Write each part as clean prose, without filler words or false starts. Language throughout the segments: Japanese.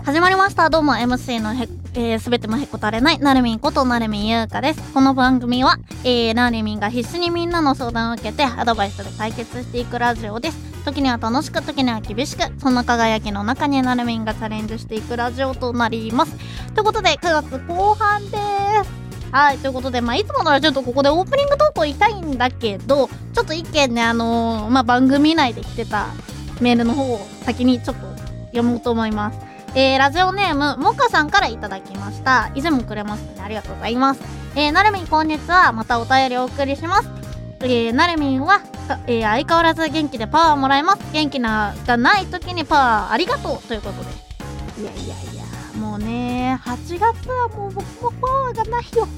始まりました。どうも MC のすべてもへこたれないなるみんことなるみんゆうかです。この番組は、なるみんが必死にみんなの相談を受けてアドバイスで解決していくラジオです。時には楽しく、時には厳しく、そんな輝きの中になるみんがチャレンジしていくラジオとなります。ということで9月後半です。はい、ということで、いつもならちょっとここでオープニングトークを言いたいんだけど、ちょっと一件ね、番組内で来てたメールの方を先にちょっと読もうと思います。ラジオネームもかさんからいただきました。以前もくれますね、ありがとうございます。なるみんこんにちは。またお便りをお送りします。なるみんは、相変わらず元気でパワーもらえます。元気がない時にパワーありがとうということで、いやもうね、8月はもう僕もパワーがないよ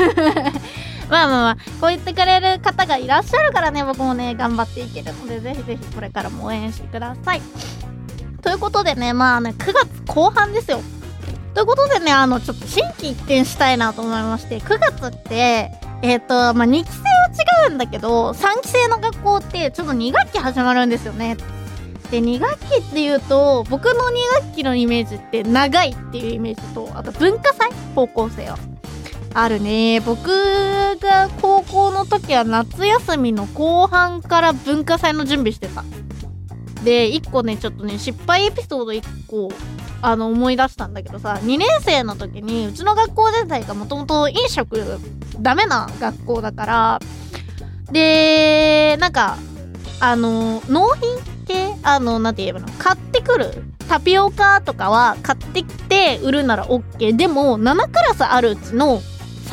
こう言ってくれる方がいらっしゃるからね、僕もね頑張っていけるので、ぜひぜひこれからも応援してください。ということでね、9月後半ですよ。ということでね、ちょっと心機一転したいなと思いまして、9月って2期生は違うんだけど、3期生の学校ってちょっと2学期始まるんですよね。で、2学期っていうと、僕の2学期のイメージって長いっていうイメージと、あと文化祭、高校生はあるね。僕が高校の時は夏休みの後半から文化祭の準備してた。で、1個ね、ちょっとね、失敗エピソード1個思い出したんだけどさ、2年生の時にうちの学校自体がもともと飲食ダメな学校だから、で、納品系なんて言えばの、買ってくるタピオカとかは買ってきて売るなら OK。 でも7クラスあるうちの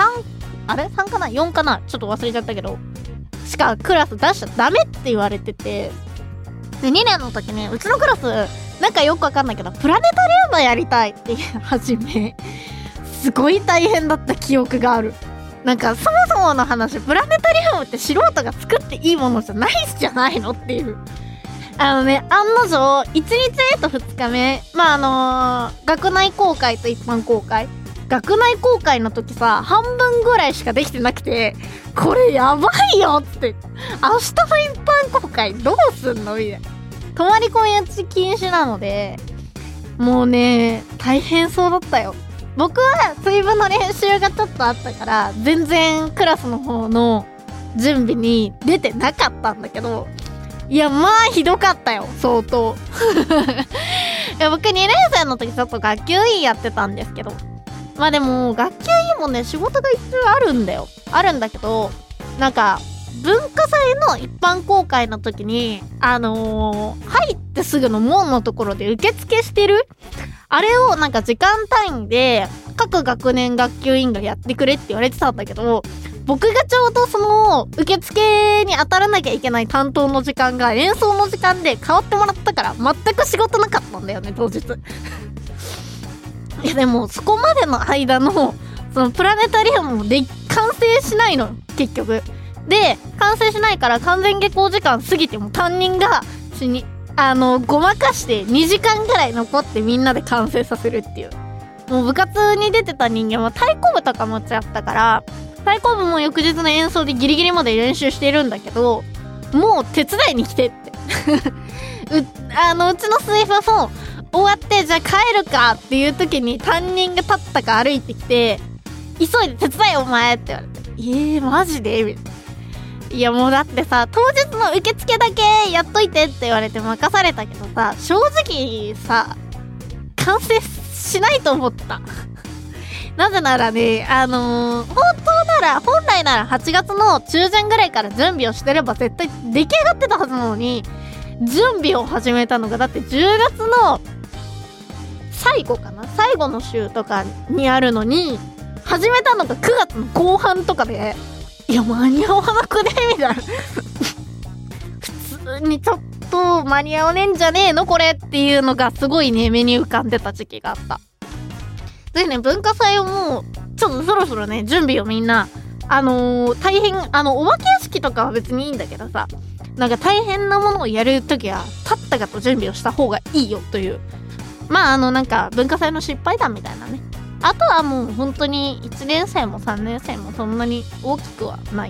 3かな4かな、ちょっと忘れちゃったけどしかクラス出しちゃダメって言われてて、で2年の時ね、うちのクラスよくわかんないけどプラネタリウムやりたいって始め、すごい大変だった記憶がある。そもそもの話、プラネタリウムって素人が作っていいものじゃないじゃないのっていう。案の定1日目と2日目、学内公開と一般公開、学内公開の時さ、半分ぐらいしかできてなくて、これやばいよって、明日の一般公開どうすんのみたいな。泊まり込み待ち禁止なので、もうね大変そうだったよ。僕は水分の練習がちょっとあったから全然クラスの方の準備に出てなかったんだけど、いやひどかったよ、相当いや僕2年生の時ちょっと学級委員やってたんですけど、でも学級委員もね仕事が一応あるんだけど、文化祭の一般公開の時に入ってすぐの門のところで受付してるあれを時間単位で各学年学級委員がやってくれって言われてたんだけど、僕がちょうどその受付に当たらなきゃいけない担当の時間が演奏の時間で変わってもらったから全く仕事なかったんだよね、当日いやでもそこまでの間のそのプラネタリウムで完成しないの結局で、完成しないから完全下校時間過ぎても担任がごまかして2時間ぐらい残ってみんなで完成させるっていう。もう部活に出てた人間は太鼓部とか持ち合ったから、太鼓部も翌日の演奏でギリギリまで練習してるんだけど、もう手伝いに来てってうちの水フも終わってじゃあ帰るかっていう時に担任が立ったか歩いてきて、急いで手伝いお前って言われて、マジでみたいな。いやもうだってさ、当日の受付だけやっといてって言われて任されたけどさ、正直さ完成しないと思ったなぜならね、本来なら8月の中旬ぐらいから準備をしてれば絶対出来上がってたはずなのに、準備を始めたのがだって10月の最後の週とかにあるのに、始めたのが9月の後半とかで、いや間に合わなくねみたいな普通にちょっと間に合わねえんじゃねえのこれっていうのがすごいね目に浮かんでた時期があった。でね、文化祭をもうちょっとそろそろね準備をみんな大変お化け屋敷とかは別にいいんだけどさ、大変なものをやるときはたったかと準備をした方がいいよという、文化祭の失敗談みたいなね。あとはもう本当に1年生も3年生もそんなに大きくはない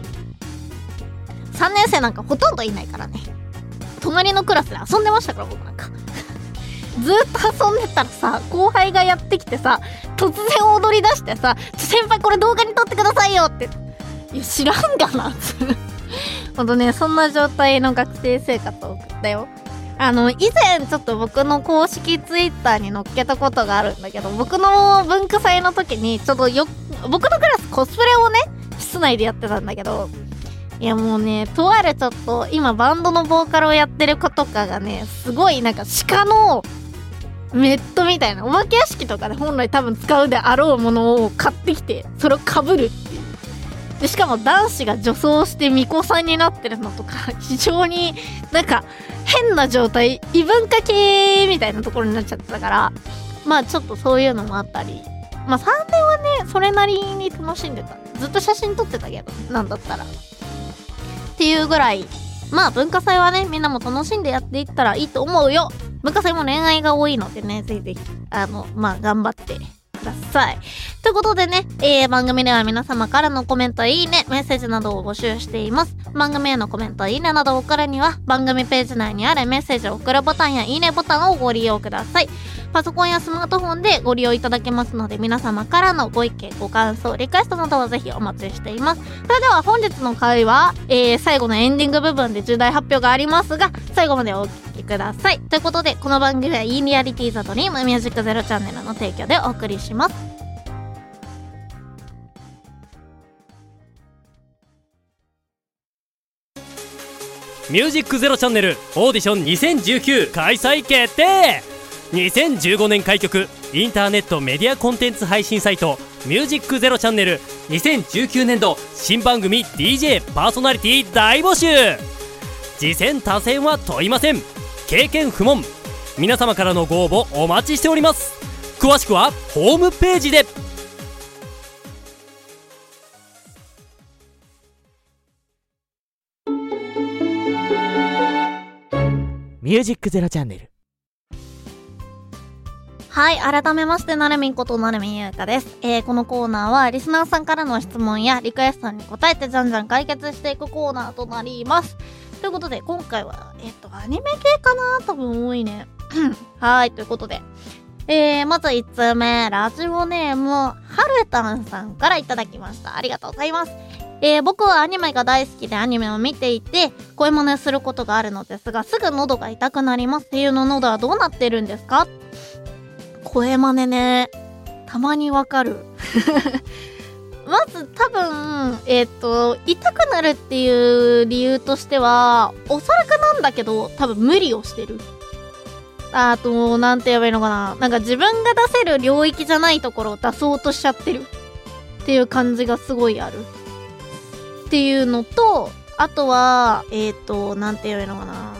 。3年生なんかほとんどいないからね。隣のクラスで遊んでましたから僕なんかずっと遊んでたらさ、後輩がやってきてさ、突然踊り出してさ、先輩これ動画に撮ってくださいよって、いや知らんがなほんとね、そんな状態の学生生活を送ったよ。以前ちょっと僕の公式ツイッターに載っけたことがあるんだけど、僕の文化祭の時にちょっと僕のクラスコスプレをね室内でやってたんだけど、いやもうね、とあるちょっと今バンドのボーカルをやってる子とかがね、すごいなんか鹿のメットみたいな、お化け屋敷とかで本来多分使うであろうものを買ってきて、それを被るっていう。でしかも男子が女装して巫女さんになってるのとか、非常になんか変な状態、異文化系みたいなところになっちゃってたから、まあちょっとそういうのもあったり、まあ3年はねそれなりに楽しんでた。ずっと写真撮ってたけど、なんだったらっていうぐらい、まあ文化祭はねみんなも楽しんでやっていったらいいと思うよ。文化祭も恋愛が多いのでね、ぜひぜひまあ頑張ってください。ということでね、番組では皆様からのコメント、いいね、メッセージなどを募集しています。番組へのコメント、いいねなどを送るには番組ページ内にあるメッセージを送るボタンやいいねボタンをご利用ください。パソコンやスマートフォンでご利用いただけますので、皆様からのご意見、ご感想、リクエストなどをぜひお待ちしています。それでは本日の回は、最後のエンディング部分で重大発表がありますが、最後までお聞きください。ということで、この番組は e リアリティザドリームミュージックゼロチャンネルの提供でお送りします。 ミュージックゼロチャンネルオーディション2019開催決定。2015年開局インターネットメディアコンテンツ配信サイトミュージックゼロチャンネル、2019年度新番組 DJ パーソナリティ大募集。次戦他戦は問いません。経験不問。皆様からのご応募お待ちしております。詳しくはホームページで。 ミュージックゼロチャンネル。 はい、改めましてなるみんことなるみんゆうかです。このコーナーはリスナーさんからの質問やリクエストに答えてじゃんじゃん解決していくコーナーとなります。ということで今回はアニメ系かな、多分多いねはい、ということでまず1通目、ラジオネームはるたんさんからいただきました。ありがとうございます。僕はアニメが大好きでアニメを見ていて声真似することがあるのですが、すぐ喉が痛くなります。冬の喉はどうなってるんですか？声真似ね、たまにわかるまず多分痛くなるっていう理由としては、おそらくなんだけど多分無理をしてる。あとなんて言えばいいのかな、なんか自分が出せる領域じゃないところを出そうとしちゃってるっていう感じがすごいあるっていうのと、あとはなんて言えばいいのかな、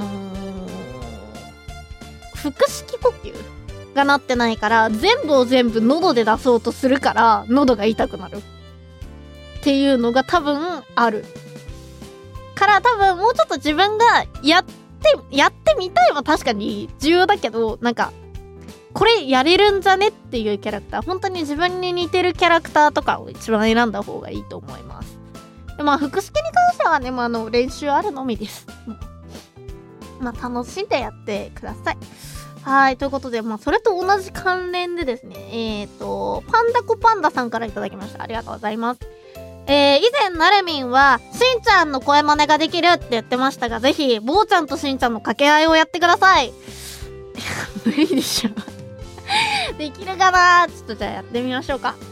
腹式呼吸がなってないから、全部を全部喉で出そうとするから喉が痛くなるっていうのが多分あるから、多分もうちょっと自分がやってみたいは確かに重要だけど、なんかこれやれるんじゃねっていうキャラクター、本当に自分に似てるキャラクターとかを一番選んだ方がいいと思います。でまあ腹式に関してはね、練習あるのみです。楽しんでやってください。はい、ということで、それと同じ関連でですね、パンダコパンダさんからいただきました。ありがとうございます。以前なるみんはしんちゃんの声真似ができるって言ってましたが、ぜひぼうちゃんとしんちゃんの掛け合いをやってください無理でしょできるかな、ちょっとじゃあやってみましょうか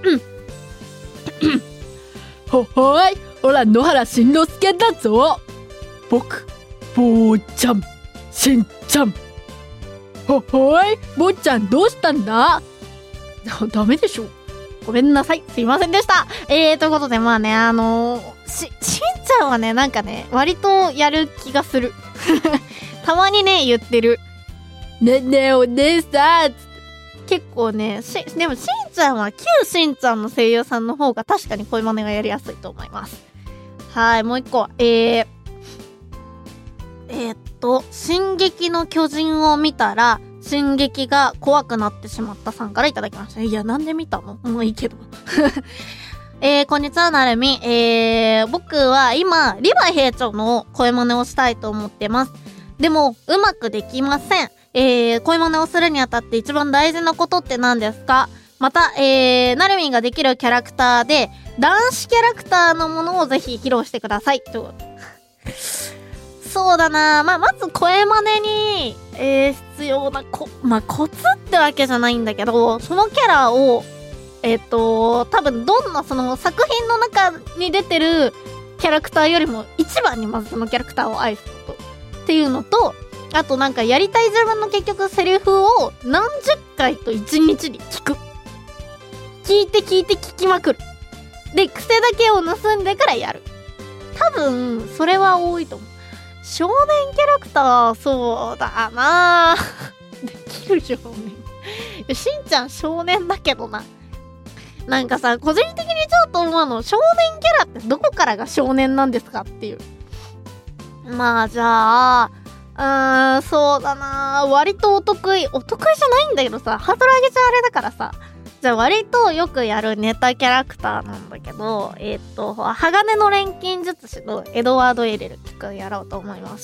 ほほーい、おら野原しんのすけだぞ。僕ぼうちゃん、しんちゃん。ほほーい、ぼうちゃんどうしたんだダメでしょ、 ごめんなさい、すいませんでした。ということでしんちゃんはね、なんかね割とやる気がするたまにね言ってる、 ねえねえお姉さん。 結構ねでもしんちゃんは旧しんちゃんの声優さんの方が確かに声真似がやりやすいと思います。はい、もう一個進撃の巨人を見たら進撃が怖くなってしまったさんからいただきました。いや、なんで見たの？もういいけどこんにちは、なるみ。僕は今リヴァイ兵長の声真似をしたいと思ってます。でもうまくできません。 声真似をするにあたって一番大事なことって何ですか？また、なるみんができるキャラクターで男子キャラクターのものをぜひ披露してくださいと。そうだな、まず声真似に、必要なコツってわけじゃないんだけど、そのキャラを多分どんなその作品の中に出てるキャラクターよりも一番にまずそのキャラクターを愛すことっていうのと、あとなんかやりたい自分の結局セリフを何十回と一日に聞く。聞いて聞きまくる。で、癖だけを盗んでからやる。多分それは多いと思う。少年キャラクター、そうだなできる少年。しんちゃん少年だけどな。なんかさ、個人的にちょっと思うの、少年キャラってどこからが少年なんですかっていう。まあじゃあ、そうだな、割とお得意じゃないんだけどさ、ハードル上げちゃあれだからさ、じゃあ割とよくやるネタキャラクターなんだけど、鋼の錬金術師のエドワード・エレル聞くやろうと思いました。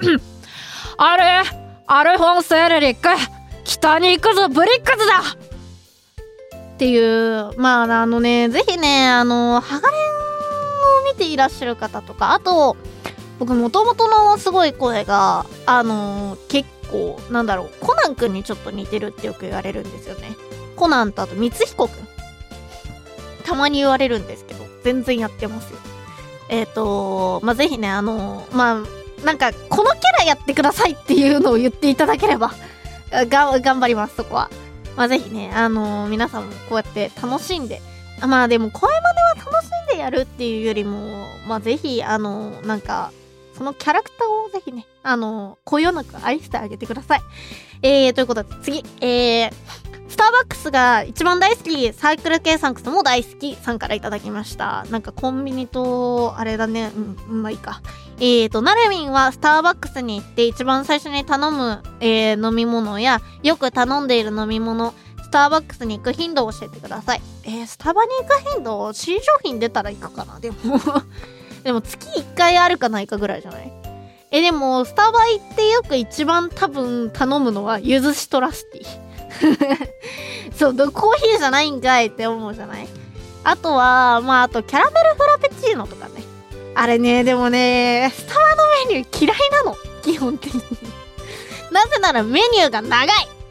アルフォンス・エレリック、北に行くぞ、ブリックズだっていう、ぜひね、鋼を見ていらっしゃる方とか、あと、僕もともとのすごい声が、結構、コナンくんにちょっと似てるってよく言われるんですよね。コナンとあと光彦くん。たまに言われるんですけど、全然やってますよ。ぜひね、このキャラやってくださいっていうのを言っていただければ、頑張ります、そこは。ぜひね、皆さんもこうやって楽しんで、でも声真似は楽しんでやるっていうよりも、ぜひ、そのキャラクターをぜひね、こよなく愛してあげてください。ということで、次、スターバックスが一番大好き、サークル系サンクスも大好きさんからいただきました。コンビニと、あれだね、まあいいか。なるみんはスターバックスに行って一番最初に頼む、飲み物や、よく頼んでいる飲み物、スターバックスに行く頻度を教えてください。スタバに行く頻度、新商品出たら行くかな、でも。でも月1回あるかないかぐらいじゃない？でも、スタバ行ってよく一番多分頼むのは、ゆずシトラスティー。そう、コーヒーじゃないんかいって思うじゃない？あとは、あとキャラメルフラペチーノとかね。あれね、でもね、スタバのメニュー嫌いなの。基本的に。なぜならメニューが長い。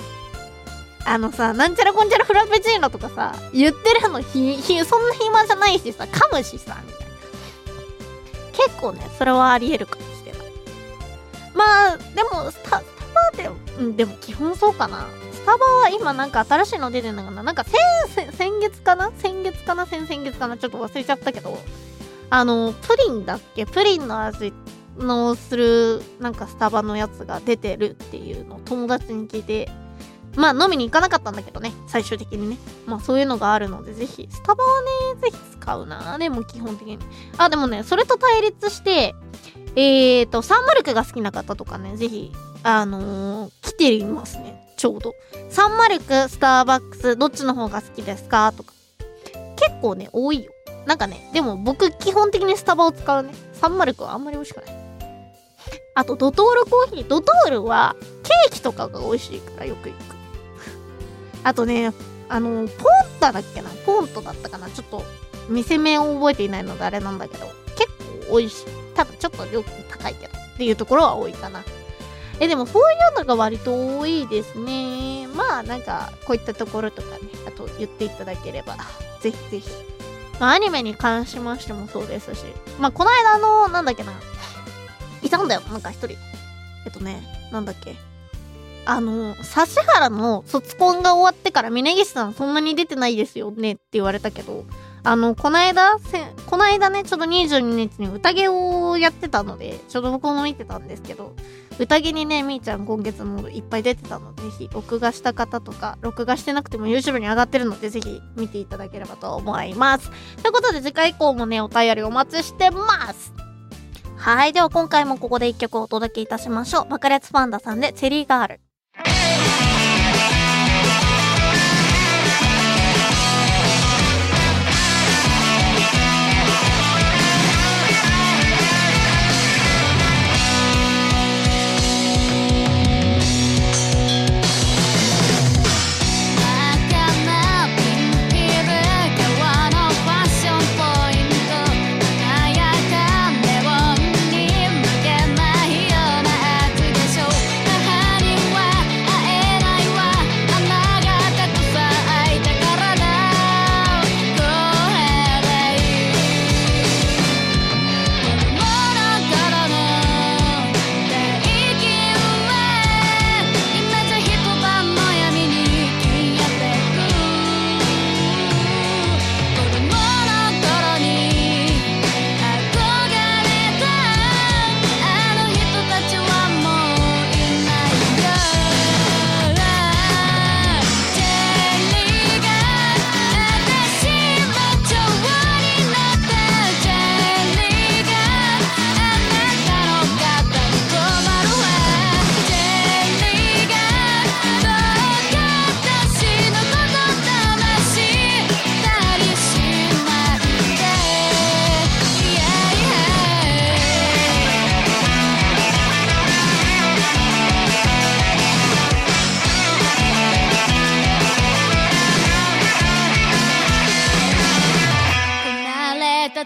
なんちゃらこんちゃらフラペチーノとかさ、言ってるのそんな暇じゃないしさ、噛むしさ、みたいな。結構ね、それはあり得るかもしれない。でも、スタバでも基本そうかな。スタバは今新しいの出てんのかな。先月かなちょっと忘れちゃったけど、プリンだっけ？プリンの味のする、スタバのやつが出てるっていうのを友達に聞いて、飲みに行かなかったんだけどね、最終的にね。そういうのがあるので、ぜひ、スタバはね、ぜひ使うな。でも基本的に。でもね、それと対立して、サンマルクが好きな方とかね、ぜひ、来ていますね。ちょうど。サンマルク、スターバックス、どっちの方が好きですかとか。結構ね、多いよ。でも僕基本的にスタバを使うね。サンマルクはあんまり美味しくない。あと、ドトールコーヒー。ドトールはケーキとかが美味しいからよく行く。あとね、ポンタだっけな？ポントだったかな？ちょっと、店名を覚えていないのであれなんだけど、結構美味しい。多分ちょっと料金高いけど、っていうところは多いかな。でもそういうのが割と多いですね。こういったところとかね、あと言っていただければ、ぜひぜひ。アニメに関しましてもそうですし、この間いたんだよ、一人。指原の卒コンが終わってから峯岸さんそんなに出てないですよねって言われたけど、この間ね、ちょうど22日に宴をやってたので、ちょうど僕も見てたんですけど、宴にね、みーちゃん今月もいっぱい出てたので、ぜひ、録画した方とか、録画してなくても YouTube に上がってるので、ぜひ見ていただければと思います。ということで、次回以降もね、お便りお待ちしてます。はい、では今回もここで一曲お届けいたしましょう。爆裂パンダさんで、チェリーガール。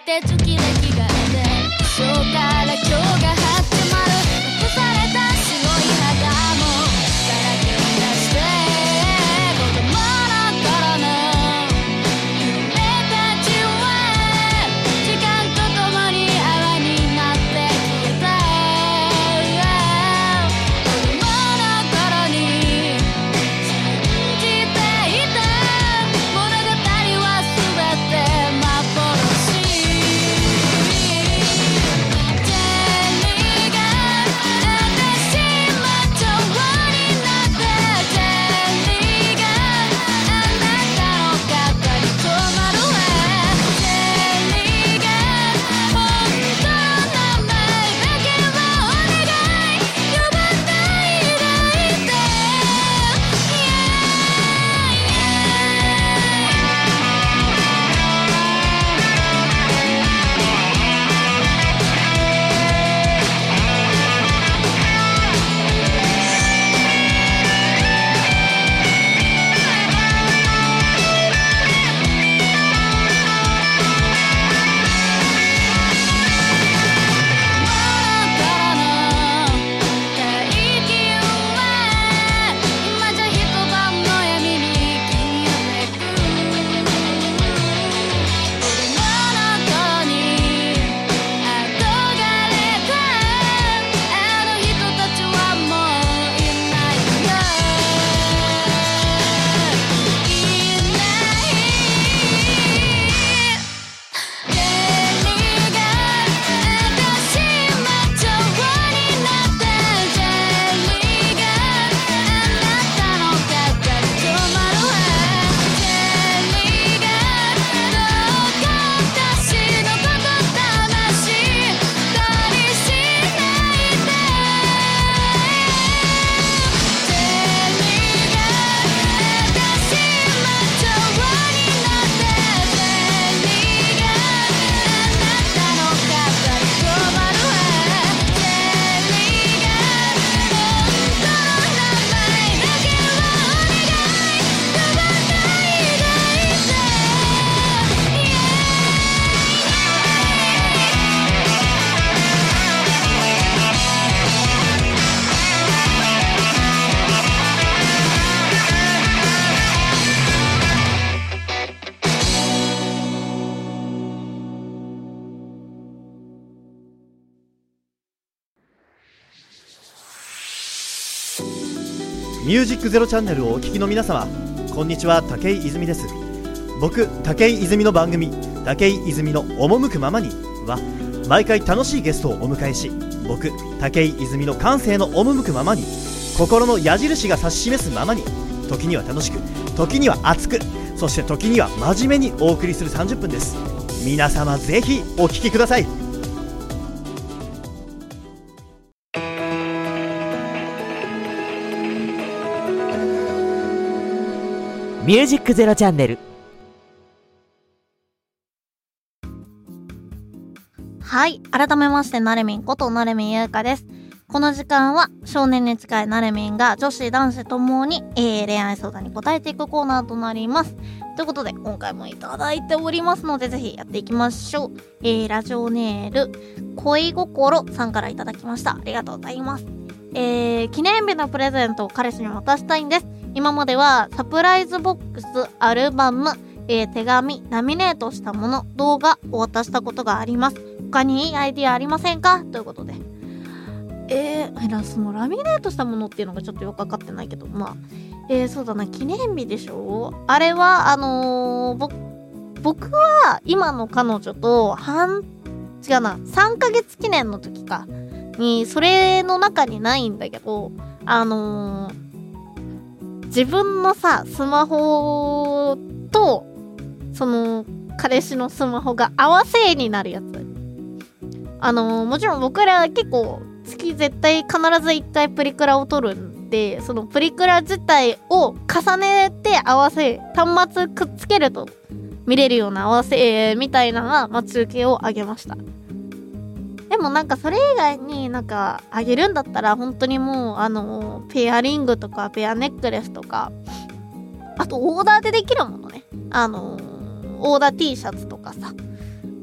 て時々がで今日から今日が始まる残された白い肌もさらけ出して子供の頃の夢たちは時間とともに泡になって消えた子供の頃に信じていた物語は全て幻ジェリーが私も蝶になってジェリーがあなたの肩に止まるわジェリーが本当の名前だけはお願い呼ばないでいて今じゃ一晩の闇に消えてく子供の頃に憧れたあの人たちはもういないよいないジェリーが私も蝶になってジェリーがあなたの肩に止まるわジェリーがどうか私のこと魂たりしないでジェリーが私も蝶になってジェリーがあなたの肩に止まるわジェリーが本当の名前だけはお願い呼ばないでいてミュージックゼロチャンネルをお聞きの皆様、こんにちは。武井泉です。僕武井泉の番組武井泉の赴くままには毎回楽しいゲストをお迎えし、僕武井泉の感性の赴くままに心の矢印が指し示すままに時には楽しく時には熱くそして時には真面目にお送りする30分です。皆様ぜひお聞きください。 ミュージックゼロチャンネル。 はい、改めましてなれみんことなれみんゆうかです。この時間は少年に近いなれみんが女子男子ともに、恋愛相談に答えていくコーナーとなります。ということで今回もいただいておりますのでぜひやっていきましょう。ラジオネール恋心さんからいただきました。ありがとうございます。記念日のプレゼントを彼氏に渡したいんです。今まではサプライズボックス、アルバム、手紙、ラミネートしたもの、動画を渡したことがあります。他にいいアイディアありませんかということで。そのラミネートしたものっていうのがちょっとよくわかってないけど、そうだな、記念日でしょ。あれは僕は今の彼女と3ヶ月記念の時かにそれの中にないんだけど、自分のさスマホとその彼氏のスマホが合わせになるやつ。もちろん僕ら結構月絶対必ず1回プリクラを撮るんで、そのプリクラ自体を重ねて合わせ、端末くっつけると見れるような合わせみたいな待ち受けをあげました。でもなんかそれ以外になんかあげるんだったら本当にもうペアリングとかペアネックレスとか、あとオーダーでできるものね、オーダー T シャツとかさ、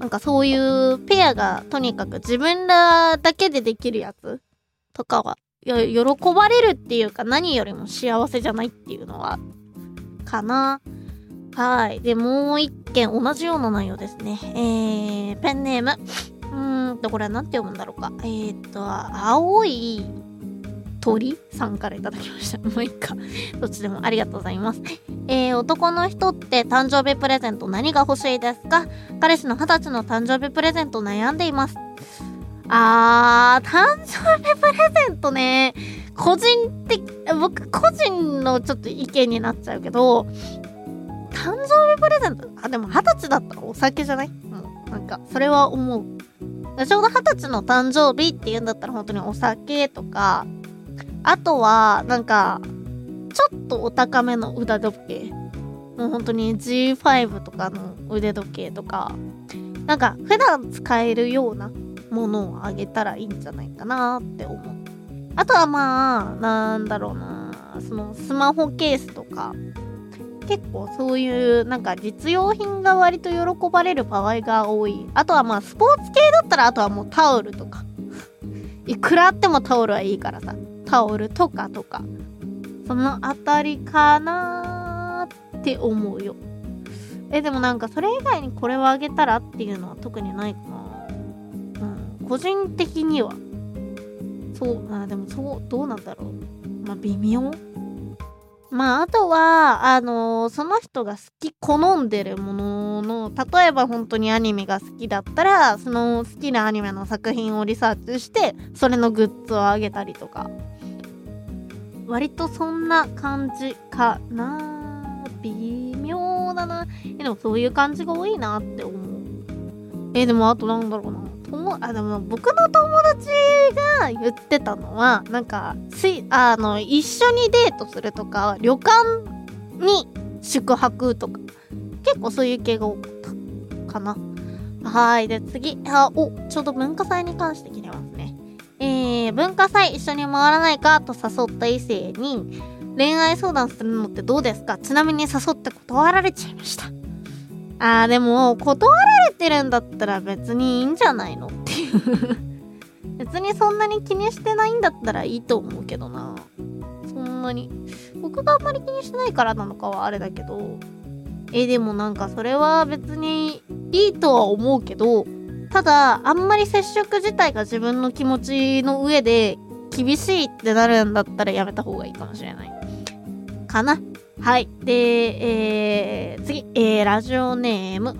なんかそういうペアがとにかく自分らだけでできるやつとかは喜ばれるっていうか、何よりも幸せじゃないっていうのはかな。はい。で、もう一件同じような内容ですね。ペンネーム。これはなんて読むんだろうか。青い鳥さんからいただきました。もういいか。どっちでもありがとうございます。男の人って誕生日プレゼント何が欲しいですか？彼氏の20歳の誕生日プレゼント悩んでいます。誕生日プレゼントね。僕個人のちょっと意見になっちゃうけど、誕生日プレゼント、でも20歳だったらお酒じゃない？なんか、それは思う。ちょうど20歳の誕生日っていうんだったら本当にお酒とか、あとは、なんか、ちょっとお高めの腕時計。もう本当に G5 とかの腕時計とか、なんか普段使えるようなものをあげたらいいんじゃないかなって思う。あとはなんだろうな、そのスマホケースとか、結構そういうなんか実用品が割と喜ばれる場合が多い。あとはスポーツ系だったら、あとはもうタオルとか。いくらあってもタオルはいいからさ。タオルとか、そのあたりかなーって思うよ。でもなんかそれ以外にこれをあげたらっていうのは特にないかな。個人的には。でもどうなんだろう。微妙。あとは、その人が好んでるものの、例えば本当にアニメが好きだったら、その好きなアニメの作品をリサーチして、それのグッズをあげたりとか。割とそんな感じかな。微妙だな。でもそういう感じが多いなって思う。でもあとなんだろうな。でも僕の友達が言ってたのは、なんか一緒にデートするとか、旅館に宿泊とか、結構そういう系が多かったかな。はい。で次、ちょうど文化祭に関して聞いてますね。文化祭一緒に回らないかと誘った異性に恋愛相談するのってどうですか？ちなみに誘って断られちゃいました。でも断られてるんだったら別にいいんじゃないのっていう別にそんなに気にしてないんだったらいいと思うけどな。そんなに僕があんまり気にしてないからなのかはあれだけど、でもなんかそれは別にいいとは思うけど、ただあんまり接触自体が自分の気持ちの上で厳しいってなるんだったらやめた方がいいかもしれないかな。はい。で、次、ラジオネーム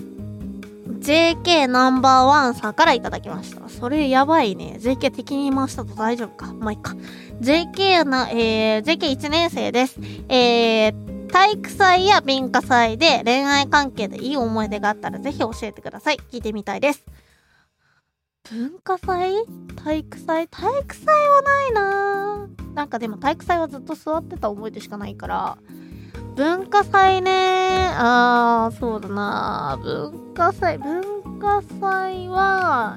JK ナンバー1さんからいただきました。それやばいね。JK 敵に回したと大丈夫か。いいか。JK1 年生です。体育祭や文化祭で恋愛関係でいい思い出があったらぜひ教えてください。聞いてみたいです。文化祭？体育祭はないなぁ。なんかでも体育祭はずっと座ってた思い出しかないから。文化祭ね。そうだなぁ。文化祭は、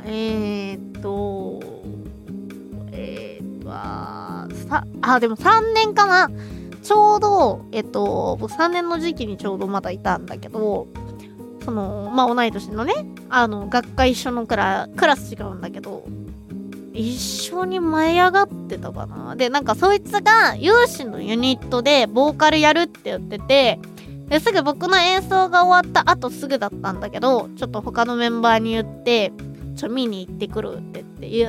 でも3年かな。ちょうど、僕3年の時期にちょうどまだいたんだけど、同い年のね、学科一緒のクラス違うんだけど、一緒に舞い上がってたかな。で、なんかそいつが有志のユニットでボーカルやるって言ってて、ですぐ僕の演奏が終わった後すぐだったんだけど、ちょっと他のメンバーに言って、見に行ってくるって言って、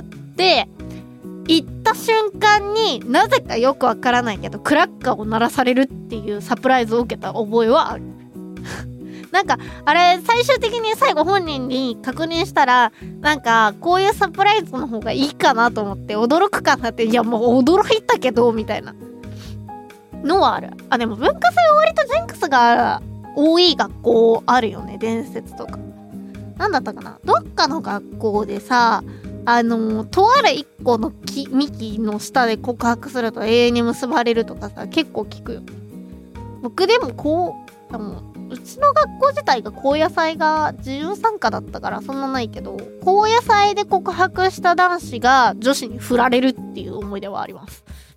行った瞬間になぜかよくわからないけどクラッカーを鳴らされるっていうサプライズを受けた覚えはあるなんかあれ最終的に最後本人に確認したら、なんかこういうサプライズの方がいいかなと思って驚くかなって、いやもう驚いたけどみたいなのはある。でも文化祭は割とジンクスが多い学校あるよね。伝説とかなんだったかな、どっかの学校でさ、とある一個の幹の下で告白すると永遠に結ばれるとかさ、結構聞くよ。僕でもうちの学校自体が高野祭が自由参加だったからそんなないけど、高野祭で告白した男子が女子に振られるっていう思い出はあります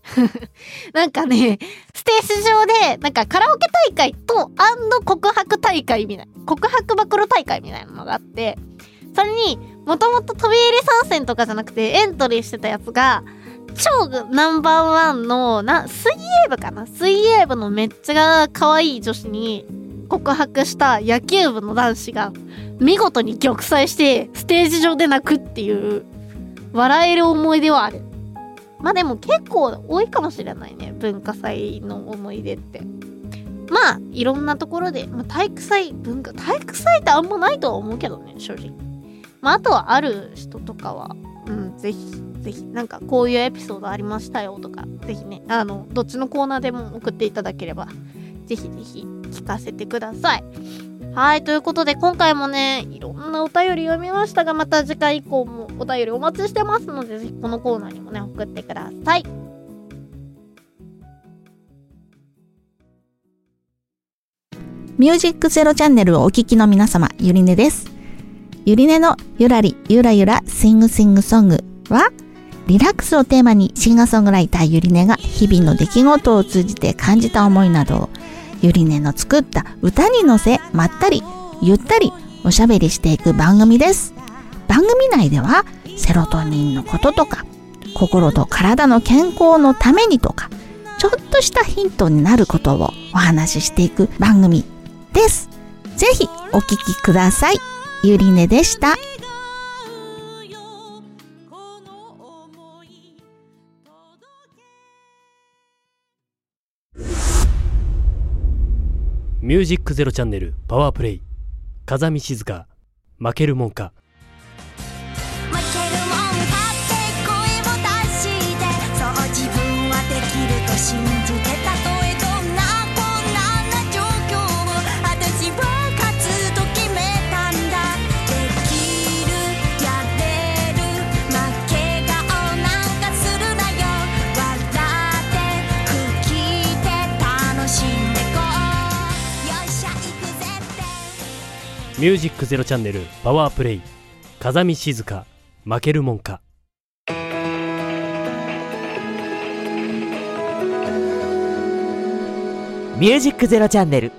なんかね、ステージ上でなんかカラオケ大会と告白大会みたいな、告白暴露大会みたいなのがあって、それにもともと飛び入り参戦とかじゃなくてエントリーしてたやつが超ナンバーワンの水泳部かな、水泳部のめっちゃ可愛い女子に告白した野球部の男子が見事に玉砕してステージ上で泣くっていう笑える思い出はある。まあでも結構多いかもしれないね、文化祭の思い出って。まあいろんなところで、体育祭ってあんまないとは思うけどね、正直。まああとはある人とかはぜひなんかこういうエピソードありましたよとか、ぜひねどっちのコーナーでも送っていただければぜひ聞かせてください。はい、ということで今回もねいろんなお便り読みましたが、また次回以降もお便りお待ちしてますので、ぜひこのコーナーにもね送ってください。 ミュージックゼロチャンネルをお聞きの皆様、ゆりねです。ゆりねのゆらりゆらゆらシングシングソングは、リラックスをテーマにシンガーソングライターゆりねが日々の出来事を通じて感じた思いなどをゆりねの作った歌に乗せ、まったりゆったりおしゃべりしていく番組です。番組内ではセロトニンのこととか、心と体の健康のためにとか、ちょっとしたヒントになることをお話ししていく番組です。ぜひお聞きください。ゆりねでした。 ミュージックゼロチャンネルパワープレイ、風見静香、負けるもんか。 負けるもんかって声を出して、そう自分はできると信じて、たとえどんな困難な状況を私は勝つと決めたんだ。できる、やれる、負け顔なんかするなよ。笑って吹きで楽しんでこう、よっしゃ行くぜって。 ミュージックゼロチャンネルパワープレイ、風見静香、負けるもんか。 ミュージックゼロチャンネル。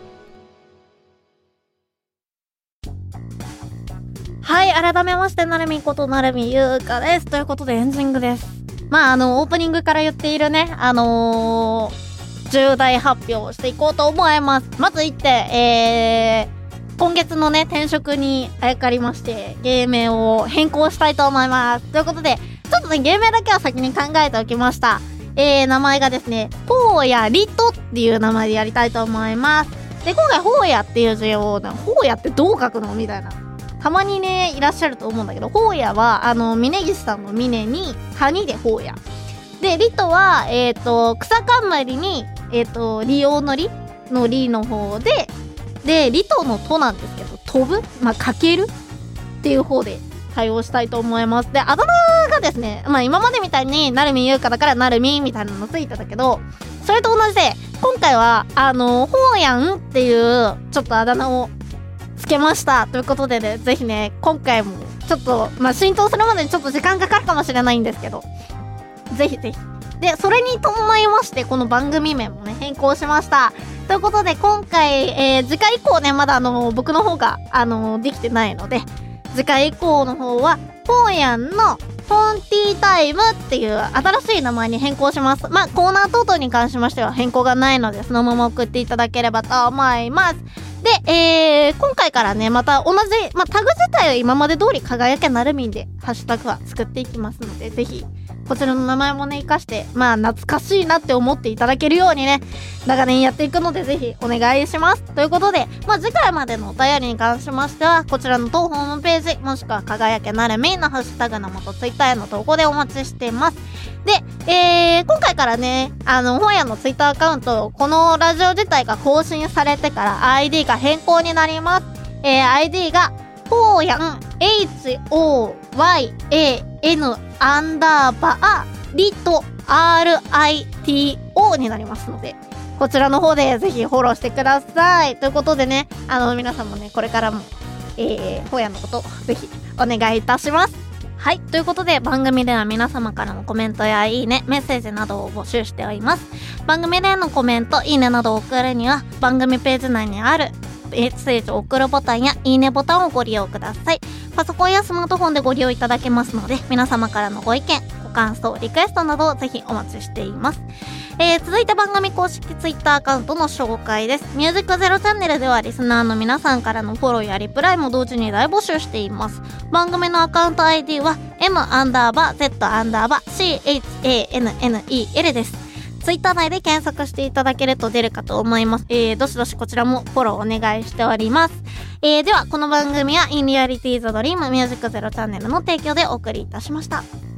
はい、改めましてなるみことなるみゆうかです。ということでエンディングです。オープニングから言っているね重大発表をしていこうと思います。まず1点、今月のね転職にあやかりまして芸名を変更したいと思います。ということでちょっとね芸名だけは先に考えておきました。名前がですね、ほうやりとっていう名前でやりたいと思います。で今回ほうやっていう字を、ほうやってどう書くのみたいなたまにねいらっしゃると思うんだけど、ほうやは峯岸さんの峯に谷でほうやで、りとは草冠に利用のりのりの方で、リトのとなんですけど、飛ぶ、かけるっていう方で対応したいと思います。で、あだ名がですね、今までみたいになるみゆうかだからなるみみたいなのついてたけど、それと同じで今回はほうやんっていうちょっとあだ名をつけましたということでね、ぜひね今回もちょっと浸透するまでにちょっと時間かかるかもしれないんですけど、ぜひぜひ。でそれに伴いましてこの番組名もね変更しました。ということで今回、次回以降ねまだ僕の方ができてないので、次回以降の方はほうやんのフォンティータイムっていう新しい名前に変更します。コーナー等々に関しましては変更がないのでそのまま送っていただければと思います。で、今回からねまた同じ、タグ自体は今まで通り輝けなるみんでハッシュタグは作っていきますので、ぜひこちらの名前もね活かして懐かしいなって思っていただけるようにね長年やっていくので、ぜひお願いします。ということで次回までのお便りに関しましてはこちらの当ホームページもしくは輝けなるみのハッシュタグのもとツイッターへの投稿でお待ちしています。で、今回からね本屋のツイッターアカウント、このラジオ自体が更新されてから ID が変更になります。ID がほうやん HOYAN アンダーバーリト RITO になりますので、こちらの方でぜひフォローしてください。ということでね皆さんもねこれからもほうやんのことぜひお願いいたします。 はい、ということで番組では皆様からのコメントやいいね、メッセージなどを募集しております。番組でのコメント、いいねなどを送るには番組ページ内にあるメッセージを送るボタンやいいねボタンをご利用ください。パソコンやスマートフォンでご利用いただけますので、皆様からのご意見、ご感想、リクエストなどをぜひお待ちしています。続いて番組公式ツイッターアカウントの紹介です。ミュージックゼロチャンネルではリスナーの皆さんからのフォローやリプライも同時に大募集しています。番組のアカウント ID は M_Z_CHANNEL です。ツイッター内で検索していただけると出るかと思います。どしどしこちらもフォローお願いしております。ではこの番組はインリアリティーズドリームミュージックゼロチャンネルの提供でお送りいたしました。